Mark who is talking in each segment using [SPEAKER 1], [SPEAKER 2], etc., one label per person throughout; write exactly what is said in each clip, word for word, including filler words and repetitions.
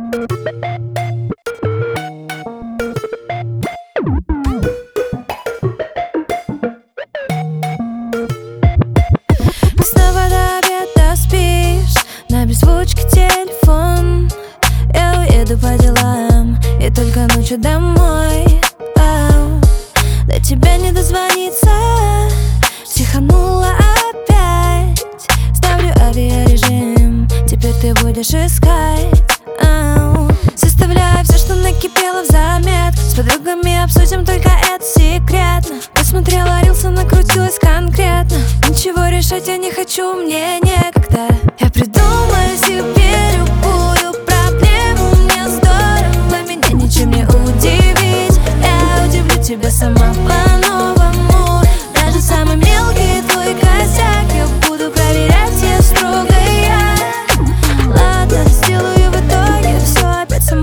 [SPEAKER 1] Снова до обеда спишь на беззвучке телефон. Я уеду по делам и только ночью домой. Ау, до тебя не дозвониться. Психанула опять. Ставлю авиарежим, теперь ты будешь искать. Ау, составляю все, что накипело в заметку. С подругами обсудим, только это секретно. Посмотрела рилсы, накрутилась конкретно. Ничего решать я не хочу, мне некогда. Я придумаю себе любую проблему. Мне здорово, меня ничем не удивить. Я удивлю тебя сама по-новому. Даже самый мелкий твой косяк я буду проверять, я строгая. Ладно, сделаю в итоге все опять сама.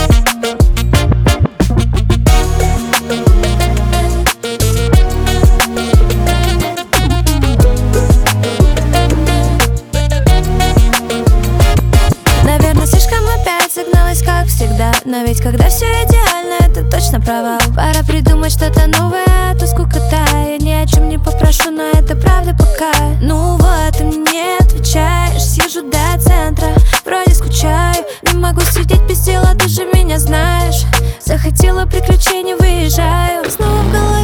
[SPEAKER 1] Согналась, как всегда. Но ведь когда все идеально, это точно провал. Пора придумать что-то новое, а то скукота. Я ни о чем не попрошу, но это правда пока. Ну вот, ты мне не отвечаешь. Съезжу до центра, вроде скучаю. Не могу сидеть без дела, ты же меня знаешь. Захотела приключений, выезжаю. Снова в голове